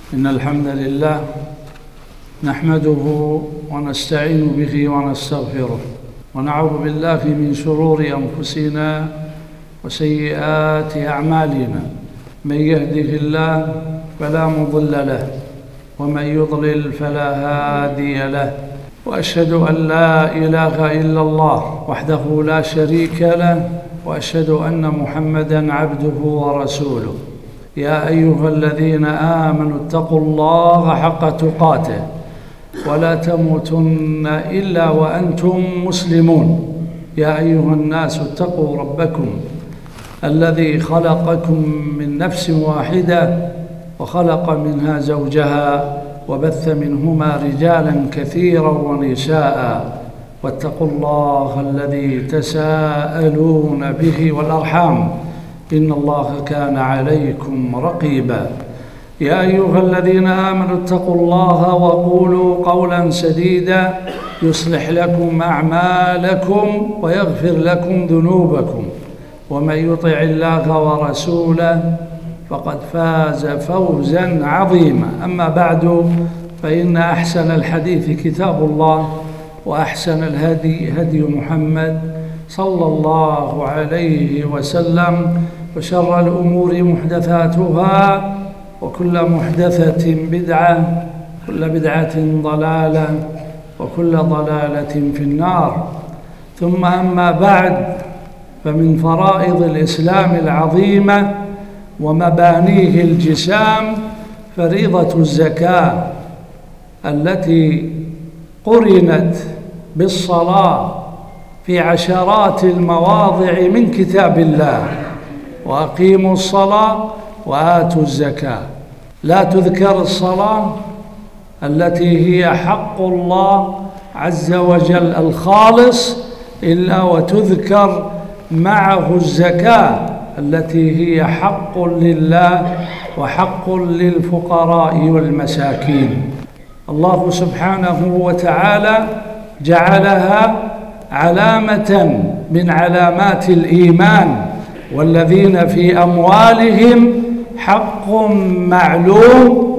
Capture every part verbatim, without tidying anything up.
إن الحمد لله نحمده ونستعين به ونستغفره ونعوذ بالله من شرور أنفسنا وسيئات أعمالنا. من يهده الله فلا مضل له ومن يضلل فلا هادي له، وأشهد أن لا إله إلا الله وحده لا شريك له، وأشهد أن محمدًا عبده ورسوله. يا أيها الذين آمنوا اتقوا الله حق تقاته ولا تموتن إلا وأنتم مسلمون. يا أيها الناس اتقوا ربكم الذي خلقكم من نفس واحدة وخلق منها زوجها وبث منهما رجالا كثيرا ونساء، واتقوا الله الذي تساءلون به والأرحام إن الله كان عليكم رقيبا. يا أيها الذين آمنوا اتقوا الله وقولوا قولا سديدا يصلح لكم أعمالكم ويغفر لكم ذنوبكم، ومن يطع الله ورسوله فقد فاز فوزا عظيما. أما بعد، فإن أحسن الحديث كتاب الله، وأحسن الهدي هدي محمد صلى الله عليه وسلم، وشر الأمور محدثاتها، وكل محدثة بدعة، كل بدعة ضلالة، وكل ضلالة في النار. ثم أما بعد، فمن فرائض الإسلام العظيمة ومبانيه الجسام فريضة الزكاة التي قرنت بالصلاة في عشرات المواضع من كتاب الله: وأقيموا الصلاة وآتوا الزكاة. لا تذكر الصلاة التي هي حق الله عز وجل الخالص إلا وتذكر معه الزكاة التي هي حق لله وحق للفقراء والمساكين. الله سبحانه وتعالى جعلها علامة من علامات الإيمان: والذين في أموالهم حق معلوم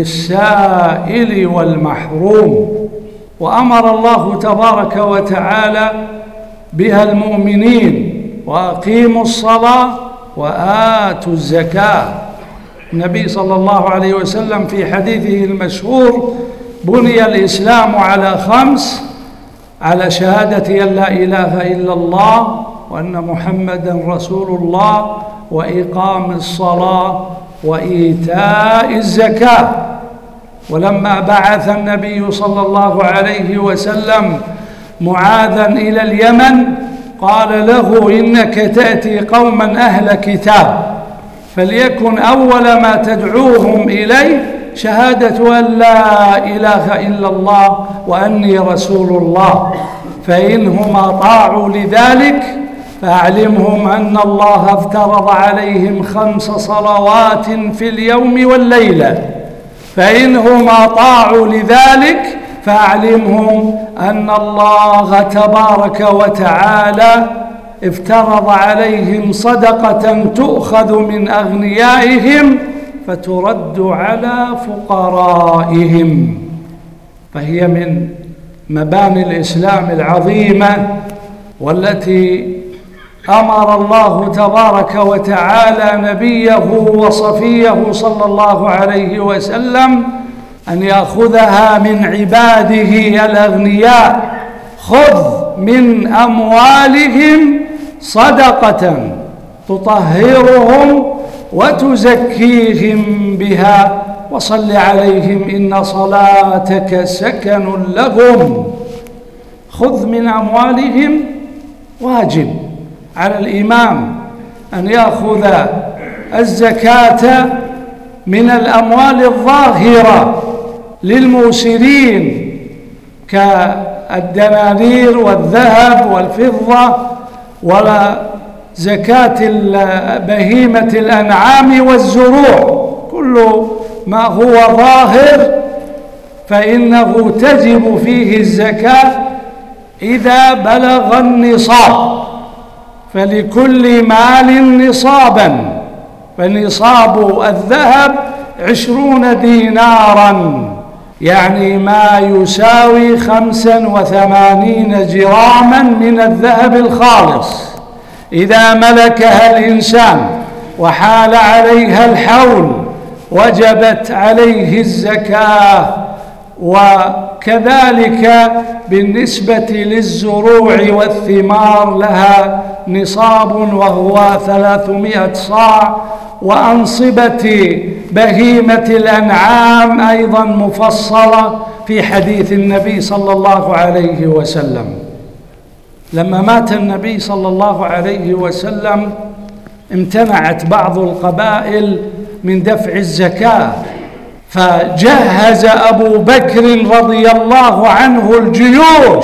للسائل والمحروم. وأمر الله تبارك وتعالى بها المؤمنين: وأقيموا الصلاة وآتوا الزكاة. النبي صلى الله عليه وسلم في حديثه المشهور: بني الإسلام على خمس: على شهادة أن لا إله إلا الله وأن محمدًا رسول الله، وإقام الصلاة، وإيتاء الزكاة. ولما بعث النبي صلى الله عليه وسلم معاذًا إلى اليمن قال له: إنك تأتي قومًا أهل كتاب، فليكن أول ما تدعوهم إليه شهادة أن لا إله إلا الله وأني رسول الله، فإنهم أطاعوا لذلك فأعلمهم أن الله افترض عليهم خمس صلوات في اليوم والليلة، فإنهم أطاعوا لذلك فأعلمهم أن الله تبارك وتعالى افترض عليهم صدقة تؤخذ من أغنيائهم فترد على فقرائهم. فهي من مباني الإسلام العظيمة، والتي أمر الله تبارك وتعالى نبيه وصفيه صلى الله عليه وسلم أن يأخذها من عباده الأغنياء: خذ من أموالهم صدقة تطهرهم وتزكيهم بها وصل عليهم إن صلاتك سكن لهم. خذ من أموالهم واجب على الإمام أن يأخذ الزكاة من الأموال الظاهرة للموسرين كالدنانير والذهب والفضة، ولا زكاة بهيمة الأنعام والزروع. كل ما هو ظاهر فإنه تجب فيه الزكاة إذا بلغ النصاب، فلكل مال نصابا، فنصاب الذهب عشرون دينارا، يعني ما يساوي خمسا وثمانين جراما من الذهب الخالص. إذا ملكها الإنسان وحال عليها الحول وجبت عليه الزكاة. وكذلك بالنسبة للزروع والثمار لها نصاب وهو ثلاثمائة صاع. وأنصبة بهيمة الأنعام أيضا مفصلة في حديث النبي صلى الله عليه وسلم. لما مات النبي صلى الله عليه وسلم امتنعت بعض القبائل من دفع الزكاة، فجهز أبو بكر رضي الله عنه الجيوش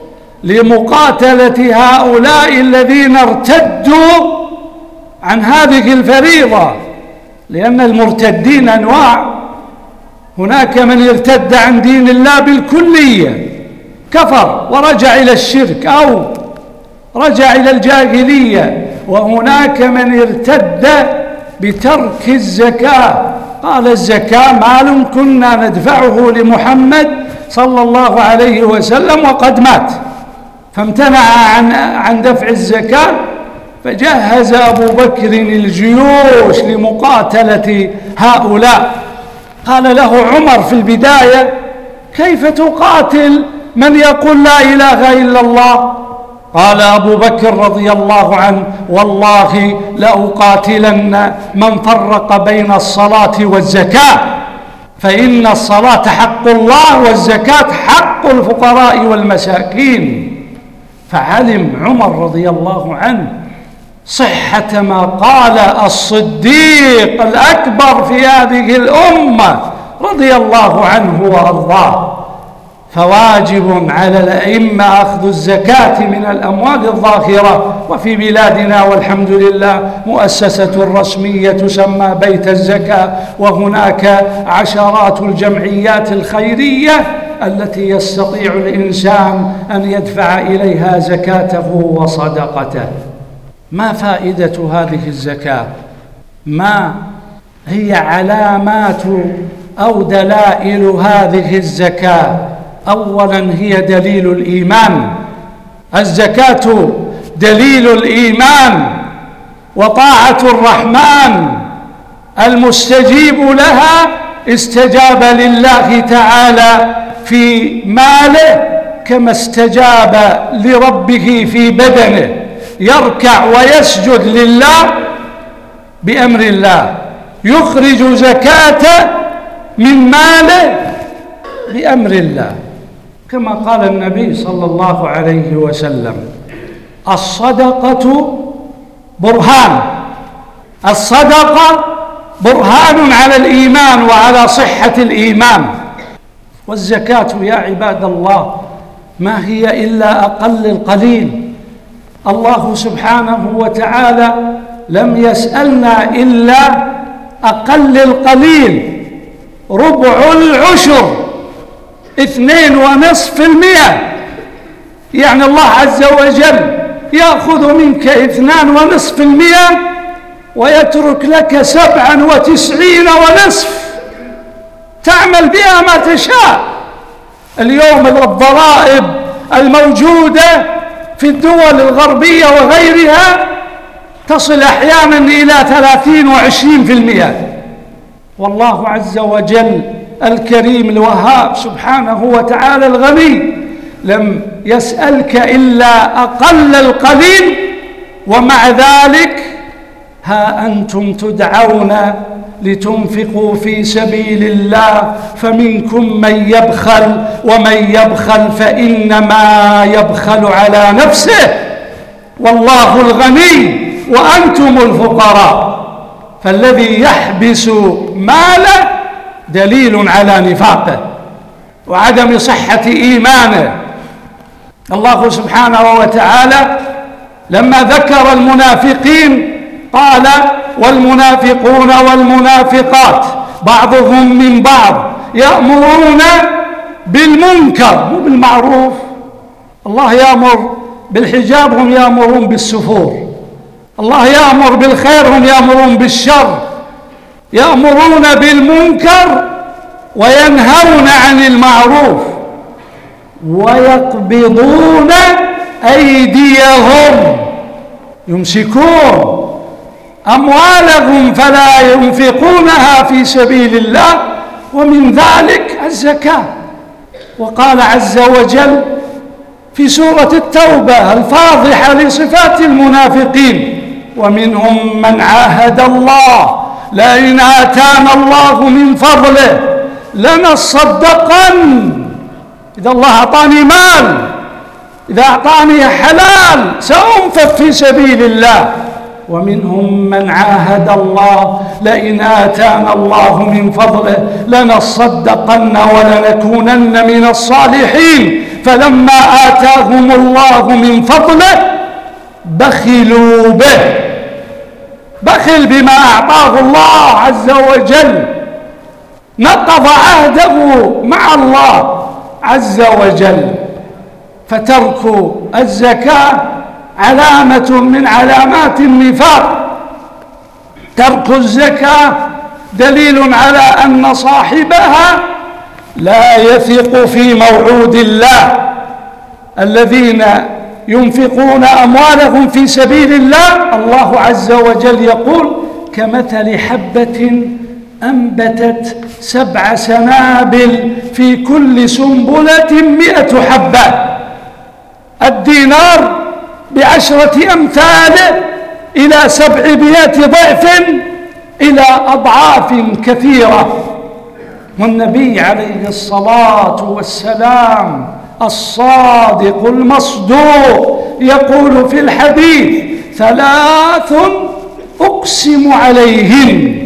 لمقاتلة هؤلاء الذين ارتدوا عن هذه الفريضة، لأن المرتدين أنواع. هناك من ارتد عن دين الله بالكلية، كفر ورجع إلى الشرك أو رجع إلى الجاهلية، وهناك من ارتد بترك الزكاة، قال الزكاة مال كنا ندفعه لمحمد صلى الله عليه وسلم وقد مات، فامتنع عن عن دفع الزكاة. فجهز أبو بكر الجيوش لمقاتلة هؤلاء. قال له عمر في البداية: كيف تقاتل من يقول لا إله إلا الله؟ قال أبو بكر رضي الله عنه: والله لأقاتلن من فرق بين الصلاة والزكاة، فإن الصلاة حق الله والزكاة حق الفقراء والمساكين. فعلم عمر رضي الله عنه صحة ما قال الصديق الأكبر في هذه الأمة رضي الله عنه وأرضاه. فواجب على الأئمة أخذ الزكاة من الأموال الظاهرة. وفي بلادنا والحمد لله مؤسسة رسمية تسمى بيت الزكاة، وهناك عشرات الجمعيات الخيرية التي يستطيع الإنسان أن يدفع إليها زكاته وصدقته. ما فائدة هذه الزكاة؟ ما هي علامات أو دلائل هذه الزكاة؟ أولا هي دليل الإيمان. الزكاة دليل الإيمان وطاعة الرحمن. المستجيب لها استجاب لله تعالى في ماله كما استجاب لربه في بدنه، يركع ويسجد لله بأمر الله، يخرج زكاة من ماله بأمر الله، كما قال النبي صلى الله عليه وسلم: الصدقة برهان. الصدقة برهان على الإيمان وعلى صحة الإيمان. والزكاة يا عباد الله ما هي إلا أقل القليل. الله سبحانه وتعالى لم يسألنا إلا أقل القليل، ربع العشر، اثنين ونصف في المئة. يعني الله عز وجل يأخذ منك اثنان ونصف في المئة ويترك لك سبعا وتسعين ونصف تعمل بها ما تشاء. اليوم الضرائب الموجودة في الدول الغربية وغيرها تصل أحيانا إلى ثلاثين وعشرين في المئة. والله عز وجل الكريم الوهاب سبحانه وتعالى الغني لم يسألك إلا أقل القليل، ومع ذلك ها أنتم تدعون لتنفقوا في سبيل الله فمنكم من يبخل، ومن يبخل فإنما يبخل على نفسه، والله الغني وأنتم الفقراء. فالذي يحبس ماله دليل على نفاقه وعدم صحة إيمانه. الله سبحانه وتعالى لما ذكر المنافقين قال: والمنافقون والمنافقات بعضهم من بعض يأمرون بالمنكر، مو بالمعروف. الله يأمر بالحجاب، هم يأمرون بالسفور. الله يأمر بالخير، هم يأمرون بالشر. يأمرون بالمنكر وينهون عن المعروف ويقبضون أيديهم، يمسكون أموالهم فلا ينفقونها في سبيل الله، ومن ذلك الزكاة. وقال عز وجل في سورة التوبة الفاضحة لصفات المنافقين: ومنهم من عاهد الله لئن آتانا الله من فضله لنصدقن، إذا الله أعطاني مال، إذا أعطاني حلال سأنفق في سبيل الله. ومنهم من عاهد الله لئن آتانا الله من فضله لنصدقن ولنكونن من الصالحين، فلما آتاهم الله من فضله بخلوا به، بخل بما أعطاه الله عز وجل، نقض عهده مع الله عز وجل. فترك الزكاة علامة من علامات النفاق. ترك الزكاة دليل على أن صاحبها لا يثق في موعود الله. الذين ينفقون أموالهم في سبيل الله، الله عز وجل يقول: كمثل حبة أنبتت سبع سنابل في كل سنبلة مئة حبة. الدينار بعشرة أمثاله إلى سبعمائة ضعف إلى أضعاف كثيرة. والنبي عليه الصلاة والسلام الصادق المصدوق يقول في الحديث: ثلاث أقسم عليهن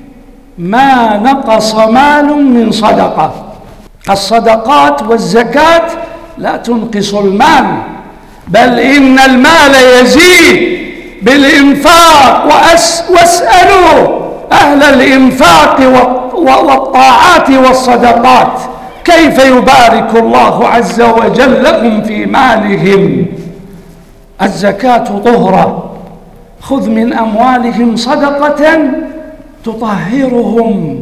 ما نقص مال من صدقة. الصدقات والزكاة لا تنقص المال، بل إن المال يزيد بالإنفاق. واسألوا أهل الإنفاق والطاعات والصدقات كيف يبارك الله عز وجل لهم في مالهم. الزكاة طهرة، خذ من أموالهم صدقة تطهرهم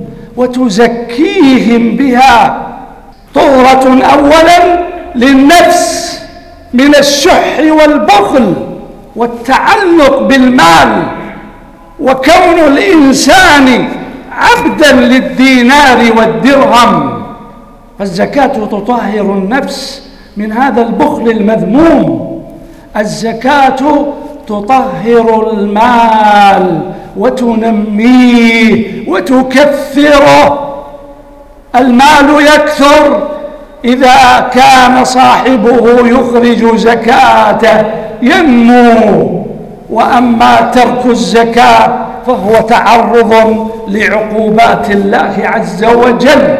وتزكيهم بها. طهرة أولا للنفس من الشح والبخل والتعلق بالمال، وكون الإنسان عبدا للدينار والدرهم. فالزكاة تطهر النفس من هذا البخل المذموم. الزكاة تطهر المال وتنميه وتكثره. المال يكثر إذا كان صاحبه يخرج زكاته، ينمو. وأما ترك الزكاة فهو تعرض لعقوبات الله عز وجل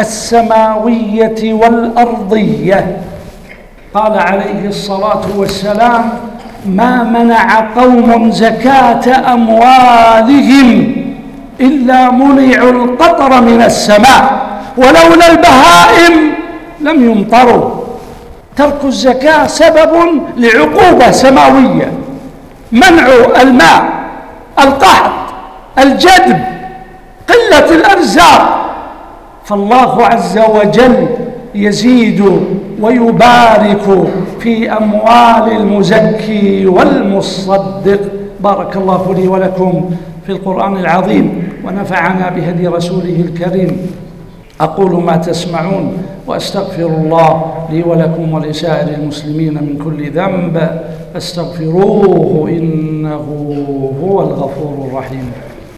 السماوية والأرضية. قال عليه الصلاة والسلام: ما منع قوم زكاة أموالهم إلا منعوا القطر من السماء، ولولا البهائم لم يمطروا. ترك الزكاة سبب لعقوبة سماوية، منع الماء، القحط، الجدب، قلة الأرزاق. فالله عز وجل يزيد ويبارك في أموال المزكي والمصدق. بارك الله لي ولكم في القرآن العظيم، ونفعنا بهدي رسوله الكريم. أقول ما تسمعون، وأستغفر الله لي ولكم ولسائر المسلمين من كل ذنب، فاستغفروه إنه هو الغفور الرحيم.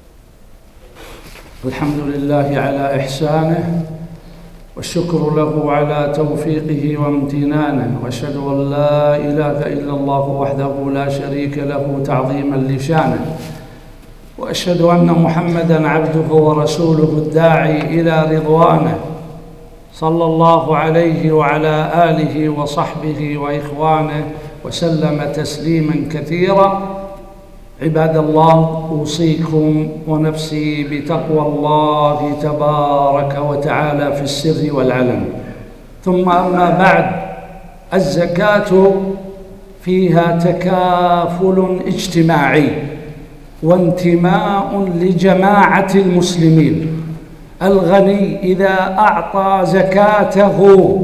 الحمد لله على إحسانه، والشكر له على توفيقه وامتنانه، وأشهد أن لا إله إلا الله وحده لا شريك له تعظيما لشانه، وأشهد أن محمدًا عبده ورسوله الداعي إلى رضوانه، صلى الله عليه وعلى آله وصحبه وإخوانه وسلم تسليماً كثيرا. عباد الله، أوصيكم ونفسي بتقوى الله تبارك وتعالى في السر والعلن. ثم أما بعد، الزكاة فيها تكافل اجتماعي وانتماء لجماعة المسلمين. الغني إذا أعطى زكاته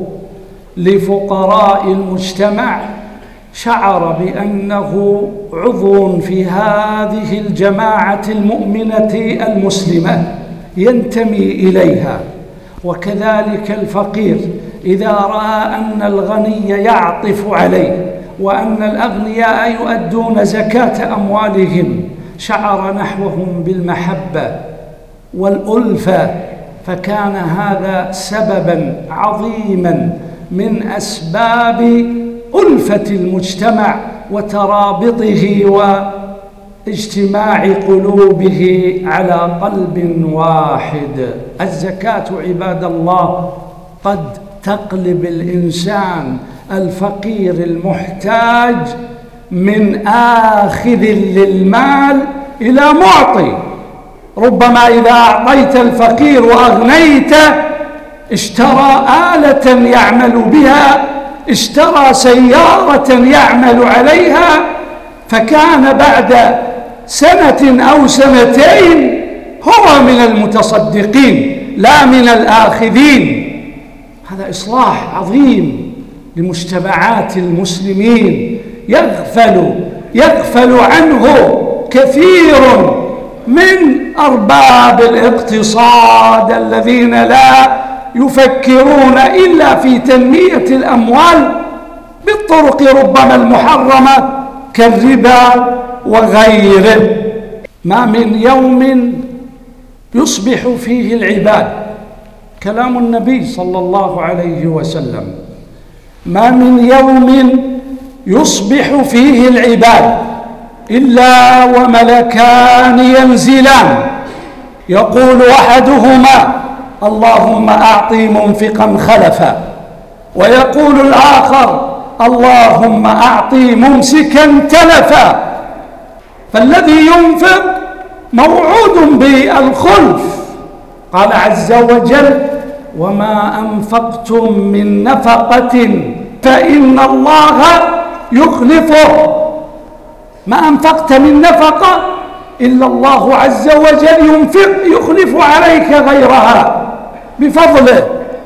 لفقراء المجتمع شعر بأنه عضو في هذه الجماعة المؤمنة المسلمة ينتمي إليها. وكذلك الفقير إذا رأى أن الغني يعطف عليه وأن الأغنياء يؤدون زكاة أموالهم شعر نحوهم بالمحبة والألفة، فكان هذا سبباً عظيماً من أسباب ألفة المجتمع وترابطه واجتماع قلوبه على قلب واحد. الزكاة عباد الله قد تقلب الإنسان الفقير المحتاج من آخذ للمال إلى معطي. ربما إذا أعطيت الفقير وأغنيته اشترى آلة يعمل بها، اشترى سيارة يعمل عليها، فكان بعد سنة أو سنتين هو من المتصدقين لا من الآخذين. هذا إصلاح عظيم لمجتمعات المسلمين يغفل يغفل عنه كثير من أرباب الاقتصاد الذين لا يفكرون إلا في تنمية الأموال بالطرق ربما المحرمة كالربا وغيره. ما من يوم يصبح فيه العباد، كلام النبي صلى الله عليه وسلم، ما من يوم يصبح فيه العباد إلا وملكان ينزلان يقول أحدهما اللهم أعطي منفقا خلفا، ويقول الآخر اللهم أعطي ممسكا تلفا. فالذي ينفق موعود بالخلف. قال عز وجل وما أنفقتم من نفقة فإن الله يخلفه. ما أنفقت من نفقة إلا الله عز وجل ينفق يخلف عليك غيرها بفضله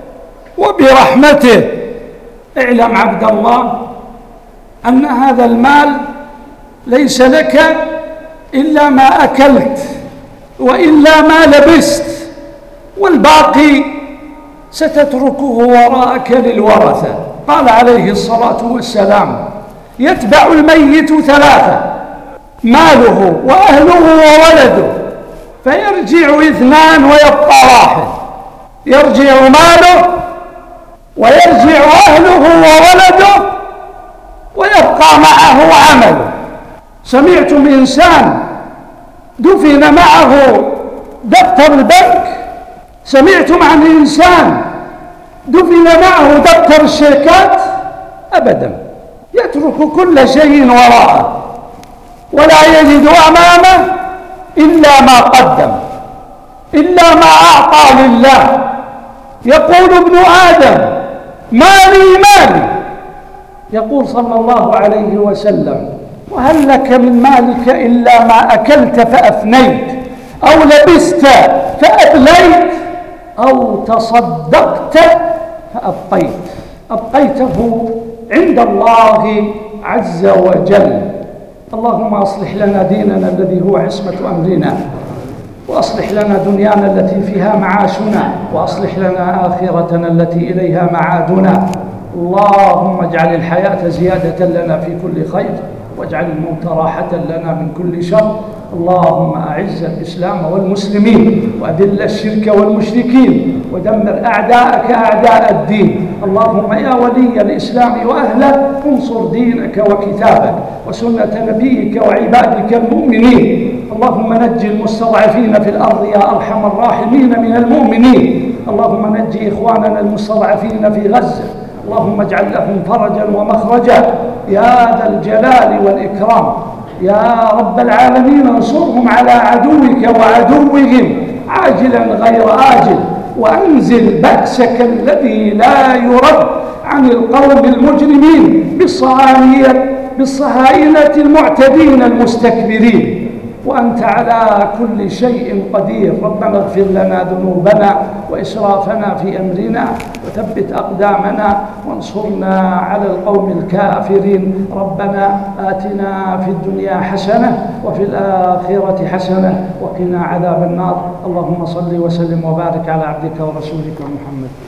وبرحمته. اعلم عبد الله أن هذا المال ليس لك إلا ما أكلت وإلا ما لبست، والباقي ستتركه وراءك للورثة. قال عليه الصلاة والسلام يتبع الميت ثلاثة: ماله وأهله وولده، فيرجع اثنان ويبقى واحد. يرجع ماله ويرجع أهله وولده ويبقى معه عمله. سمعتم إنسان دفن معه دفتر البنك؟ سمعتم عن إنسان دفن معه دفتر الشيكات؟ أبدا، يترك كل شيء وراءه ولا يجد أمامه إلا ما قدم، إلا ما أعطى لله. يقول ابن آدم مالي مالي، يقول صلى الله عليه وسلم وهل لك من مالك إلا ما أكلت فأفنيت أو لبست فأبليت أو تصدقت فأبقيت. أبقيته عند الله عز وجل. اللهم أصلح لنا ديننا الذي هو عصمة أمرنا، وأصلح لنا دنيانا التي فيها معاشنا، وأصلح لنا آخرتنا التي إليها معادنا. اللهم اجعل الحياة زيادة لنا في كل خير، واجعل الموت راحة لنا من كل شر. اللهم أعز الإسلام والمسلمين، وأذل الشرك والمشركين، ودمر أعداءك أعداء الدين. اللهم يا ولي الإسلام وأهله انصر دينك وكتابك وسنة نبيك وعبادك المؤمنين. اللهم نجي المستضعفين في الأرض يا أرحم الراحمين من المؤمنين. اللهم نجي إخواننا المستضعفين في غزة، اللهم اجعل لهم فرجا ومخرجا يا ذا الجلال والإكرام. يا رب العالمين انصرهم على عدوك وعدوهم عاجلا غير آجل، وأنزل بأسك الذي لا يرد عن القوم المجرمين بالصهاينة المعتدين المستكبرين. وأنت على كل شيء قدير. ربنا اغفر لنا ذنوبنا وإسرافنا في أمرنا وثبت أقدامنا وانصرنا على القوم الكافرين. ربنا آتنا في الدنيا حسنة وفي الآخرة حسنة وقنا عذاب النار. اللهم صل وسلم وبارك على عبدك ورسولك محمد.